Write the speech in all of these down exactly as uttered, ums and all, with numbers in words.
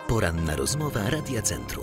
Poranna rozmowa Radia Centrum.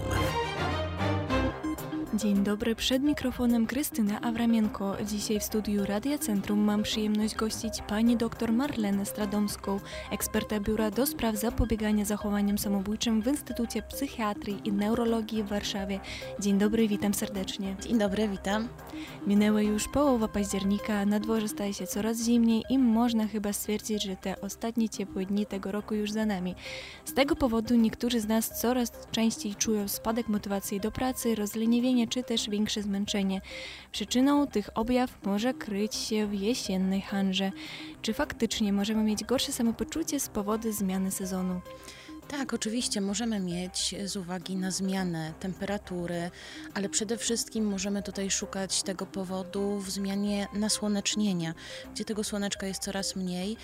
Dzień dobry, przed mikrofonem Krystyna Awramienko. Dzisiaj w studiu Radia Centrum mam przyjemność gościć pani dr Marlenę Stradomską, eksperta Biura do Spraw Zapobiegania Zachowaniom Samobójczym w Instytucie Psychiatrii i Neurologii w Warszawie. Dzień dobry, witam serdecznie. Dzień dobry, witam. Minęła już połowa października, na dworze staje się coraz zimniej i można chyba stwierdzić, że te ostatnie ciepłe dni tego roku już za nami. Z tego powodu niektórzy z nas coraz częściej czują spadek motywacji do pracy, rozleniwienie czy też większe zmęczenie. Przyczyną tych objaw może kryć się w jesiennej handrze. Czy faktycznie możemy mieć gorsze samopoczucie z powodu zmiany sezonu? Tak, oczywiście możemy mieć z uwagi na zmianę temperatury, ale przede wszystkim możemy tutaj szukać tego powodu w zmianie nasłonecznienia, gdzie tego słoneczka jest coraz mniej.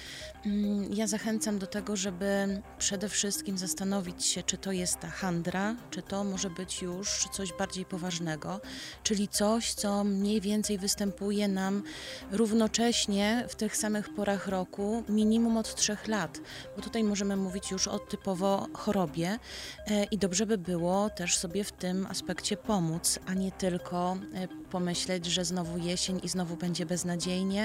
Ja zachęcam do tego, żeby przede wszystkim zastanowić się, czy to jest ta handra, czy to może być już coś bardziej poważnego, czyli coś, co mniej więcej występuje nam równocześnie w tych samych porach roku, minimum od trzech lat, bo tutaj możemy mówić już o typowo chorobie i dobrze by było też sobie w tym aspekcie pomóc, a nie tylko pomyśleć, że znowu jesień i znowu będzie beznadziejnie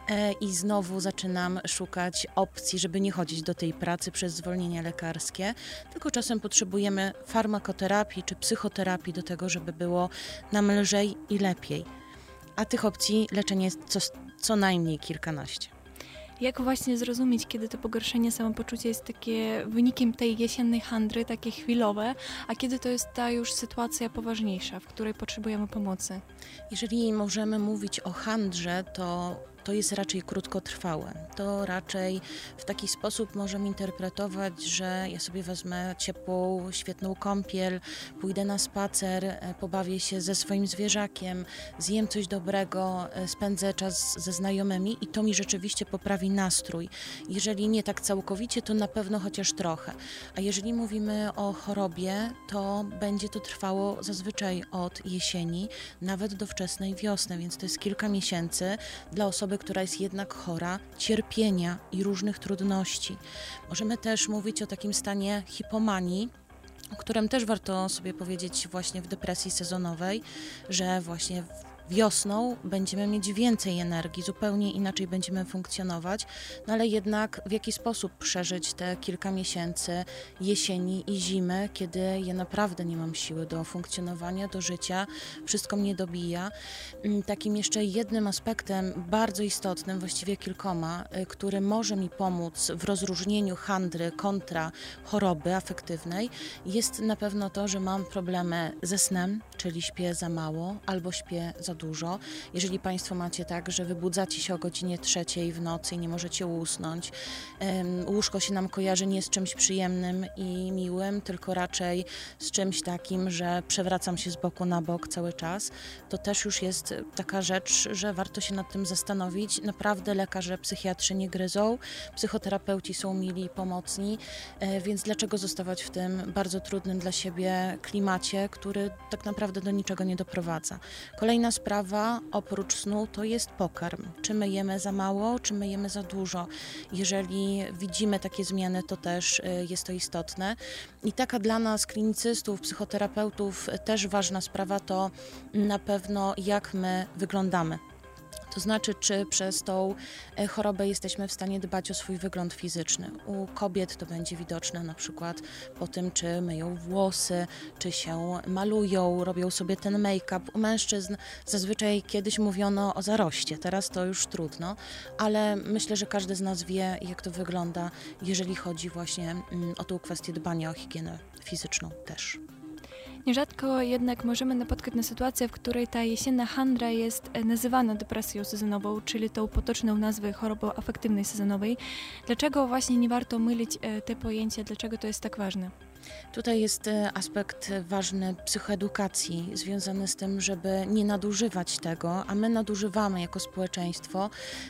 i znowu zaczynam szukać opcji, żeby nie chodzić do tej pracy przez zwolnienia lekarskie, tylko czasem potrzebujemy farmakoterapii czy psychoterapii do tego, żeby było nam lżej i lepiej. A tych opcji leczenia jest co, co najmniej kilkanaście. Jak właśnie zrozumieć, kiedy to pogorszenie samopoczucia jest takie wynikiem tej jesiennej handry, takie chwilowe, a kiedy to jest ta już sytuacja poważniejsza, w której potrzebujemy pomocy? Jeżeli możemy mówić o handrze, to to jest raczej krótkotrwałe. To raczej w taki sposób możemy interpretować, że ja sobie wezmę ciepłą, świetną kąpiel, pójdę na spacer, pobawię się ze swoim zwierzakiem, zjem coś dobrego, spędzę czas ze znajomymi i to mi rzeczywiście poprawi nastrój. Jeżeli nie tak całkowicie, to na pewno chociaż trochę. A jeżeli mówimy o chorobie, to będzie to trwało zazwyczaj od jesieni, nawet do wczesnej wiosny, więc to jest kilka miesięcy dla osoby, która jest jednak chora, cierpienia i różnych trudności. Możemy też mówić o takim stanie hipomanii, o którym też warto sobie powiedzieć właśnie w depresji sezonowej, że właśnie wiosną będziemy mieć więcej energii, zupełnie inaczej będziemy funkcjonować, no ale jednak w jaki sposób przeżyć te kilka miesięcy jesieni i zimy, kiedy ja naprawdę nie mam siły do funkcjonowania, do życia, wszystko mnie dobija. Takim jeszcze jednym aspektem bardzo istotnym, właściwie kilkoma, który może mi pomóc w rozróżnieniu handry kontra choroby afektywnej, jest na pewno to, że mam problemy ze snem, czyli śpię za mało albo śpię za dużo. Jeżeli Państwo macie tak, że wybudzacie się o godzinie trzeciej w nocy i nie możecie usnąć, um, łóżko się nam kojarzy nie z czymś przyjemnym i miłym, tylko raczej z czymś takim, że przewracam się z boku na bok cały czas, to też już jest taka rzecz, że warto się nad tym zastanowić. Naprawdę lekarze, psychiatrzy nie gryzą, psychoterapeuci są mili i pomocni, e, więc dlaczego zostawać w tym bardzo trudnym dla siebie klimacie, który tak naprawdę do niczego nie doprowadza. Kolejna sprawa oprócz snu to jest pokarm. Czy my jemy za mało, czy my jemy za dużo. Jeżeli widzimy takie zmiany, to też jest to istotne. I taka dla nas klinicystów, psychoterapeutów też ważna sprawa to na pewno jak my wyglądamy. To znaczy, czy przez tą chorobę jesteśmy w stanie dbać o swój wygląd fizyczny. U kobiet to będzie widoczne na przykład po tym, czy myją włosy, czy się malują, robią sobie ten make-up. U mężczyzn zazwyczaj kiedyś mówiono o zaroście, teraz to już trudno, ale myślę, że każdy z nas wie, jak to wygląda, jeżeli chodzi właśnie o tą kwestię dbania o higienę fizyczną też. Nierzadko jednak możemy napotkać na sytuację, w której ta jesienna handra jest nazywana depresją sezonową, czyli tą potoczną nazwę chorobą afektywnej sezonowej. Dlaczego właśnie nie warto mylić te pojęcia, dlaczego to jest tak ważne? Tutaj jest aspekt ważny psychoedukacji, związany z tym, żeby nie nadużywać tego, a my nadużywamy jako społeczeństwo.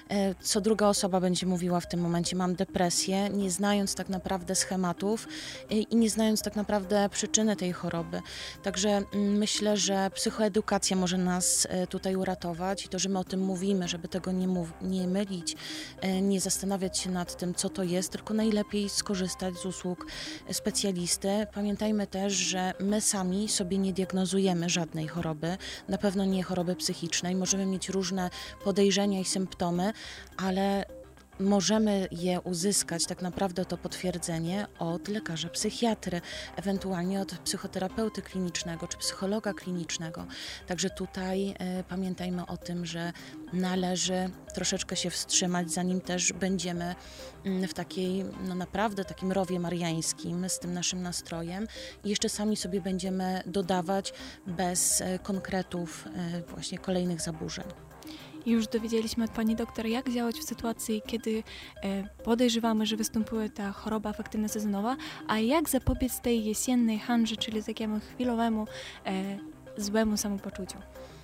Co druga osoba będzie mówiła w tym momencie, mam depresję, nie znając tak naprawdę schematów i nie znając tak naprawdę przyczyny tej choroby. Także myślę, że psychoedukacja może nas tutaj uratować i to, że my o tym mówimy, żeby tego nie, mów- nie mylić, nie zastanawiać się nad tym, co to jest, tylko najlepiej skorzystać z usług specjalisty, Niestety pamiętajmy też, że my sami sobie nie diagnozujemy żadnej choroby, na pewno nie choroby psychicznej. Możemy mieć różne podejrzenia i symptomy, ale możemy je uzyskać, tak naprawdę to potwierdzenie, od lekarza psychiatry, ewentualnie od psychoterapeuty klinicznego czy psychologa klinicznego. Także tutaj y, pamiętajmy o tym, że należy troszeczkę się wstrzymać, zanim też będziemy y, w takiej, no naprawdę takim rowie mariańskim z tym naszym nastrojem i jeszcze sami sobie będziemy dodawać bez y, konkretów y, właśnie kolejnych zaburzeń. Już dowiedzieliśmy od pani doktor, jak działać w sytuacji, kiedy e, podejrzewamy, że występuje ta choroba afektywna sezonowa, a jak zapobiec tej jesiennej handrze, czyli takiemu chwilowemu e, złemu samopoczuciu.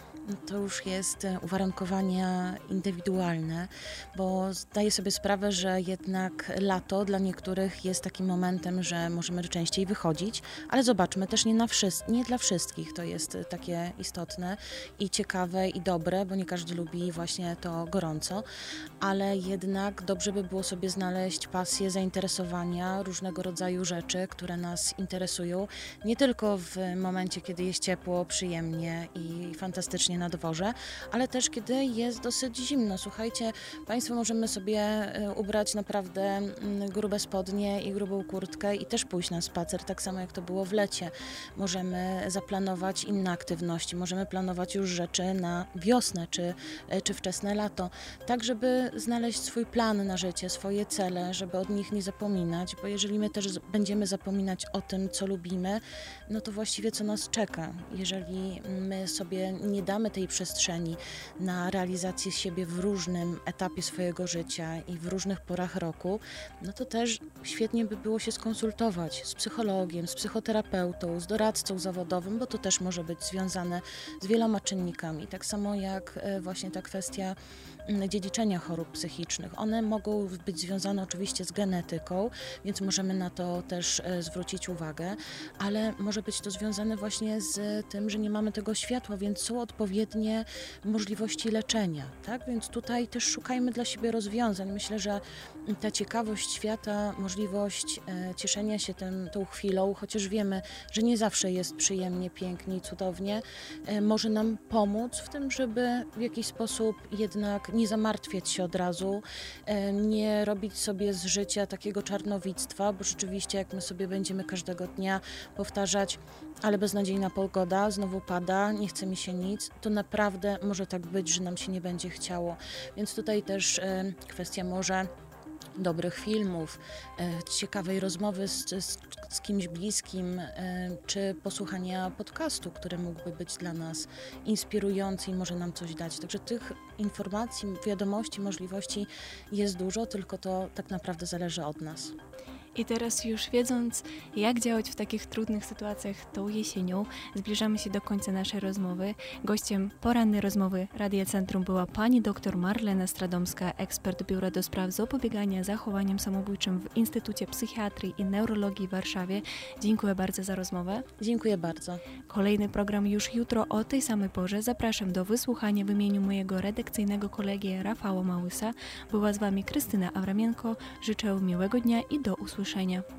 To już jest uwarunkowania indywidualne, bo zdaję sobie sprawę, że jednak lato dla niektórych jest takim momentem, że możemy częściej wychodzić, ale zobaczmy, też nie, na wszys- nie dla wszystkich to jest takie istotne i ciekawe i dobre, bo nie każdy lubi właśnie to gorąco, ale jednak dobrze by było sobie znaleźć pasję, zainteresowania, różnego rodzaju rzeczy, które nas interesują, nie tylko w momencie, kiedy jest ciepło, przyjemnie i fantastycznie na dworze, ale też kiedy jest dosyć zimno. Słuchajcie, Państwo, możemy sobie ubrać naprawdę grube spodnie i grubą kurtkę i też pójść na spacer, tak samo jak to było w lecie. Możemy zaplanować inne aktywności, możemy planować już rzeczy na wiosnę czy, czy wczesne lato, tak żeby znaleźć swój plan na życie, swoje cele, żeby od nich nie zapominać, bo jeżeli my też będziemy zapominać o tym, co lubimy, no to właściwie co nas czeka. Jeżeli my sobie nie damy tej przestrzeni na realizację siebie w różnym etapie swojego życia i w różnych porach roku, no to też świetnie by było się skonsultować z psychologiem, z psychoterapeutą, z doradcą zawodowym, bo to też może być związane z wieloma czynnikami. Tak samo jak właśnie ta kwestia dziedziczenia chorób psychicznych. One mogą być związane oczywiście z genetyką, więc możemy na to też zwrócić uwagę, ale może być to związane właśnie z tym, że nie mamy tego światła, więc są odpowiednie możliwości leczenia, tak? Więc tutaj też szukajmy dla siebie rozwiązań. Myślę, że ta ciekawość świata, możliwość e, cieszenia się tym, tą chwilą, chociaż wiemy, że nie zawsze jest przyjemnie, pięknie i cudownie, e, może nam pomóc w tym, żeby w jakiś sposób jednak nie zamartwiać się od razu, e, nie robić sobie z życia takiego czarnowictwa, bo rzeczywiście jak my sobie będziemy każdego dnia powtarzać, ale beznadziejna pogoda, znowu pada, nie chce mi się nic, to naprawdę może tak być, że nam się nie będzie chciało. Więc tutaj też e, kwestia może dobrych filmów, e, ciekawej rozmowy z, z, z kimś bliskim, e, czy posłuchania podcastu, który mógłby być dla nas inspirujący i może nam coś dać. Także tych informacji, wiadomości, możliwości jest dużo, tylko to tak naprawdę zależy od nas. I teraz już wiedząc, jak działać w takich trudnych sytuacjach tą jesienią, zbliżamy się do końca naszej rozmowy. Gościem porannej rozmowy Radia Centrum była pani dr Marlena Stradomska, ekspert Biura do Spraw Zapobiegania Zachowaniom Samobójczym w Instytucie Psychiatrii i Neurologii w Warszawie. Dziękuję bardzo za rozmowę. Dziękuję bardzo. Kolejny program już jutro o tej samej porze. Zapraszam do wysłuchania w imieniu mojego redakcyjnego kolegi Rafała Małysa. Była z Wami Krystyna Awramienko. Życzę miłego dnia i do usłyszenia.